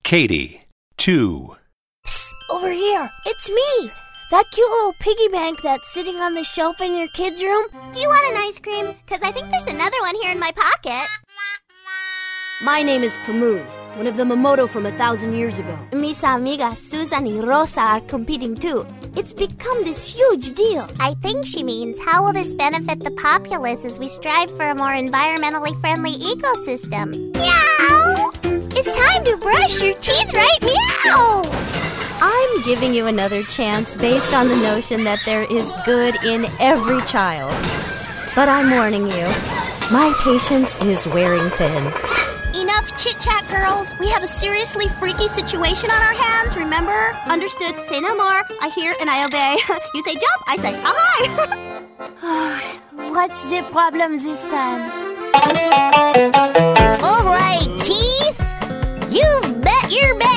Katie, 2. Psst, over here. It's me. That cute little piggy bank that's sitting on the shelf in your kids' room. Do you want an ice cream? Because I think there's another one here in my pocket. My name is Pamoon, one of the Momoto from 1,000 years ago. Mis amigas Susan y Rosa are competing too. It's become this huge deal. I think she means, how will this benefit the populace as we strive for a more environmentally friendly ecosystem? Meow! It's time to brush your teeth, right? Meow! I'm giving you another chance based on the notion that there is good in every child. But I'm warning you, my patience is wearing thin. Enough chit-chat, girls. We have a seriously freaky situation on our hands, remember? Understood. Say no more. I hear and I obey. You say jump, I say aye. What's the problem this time? All right, teeth. You've bet your bet.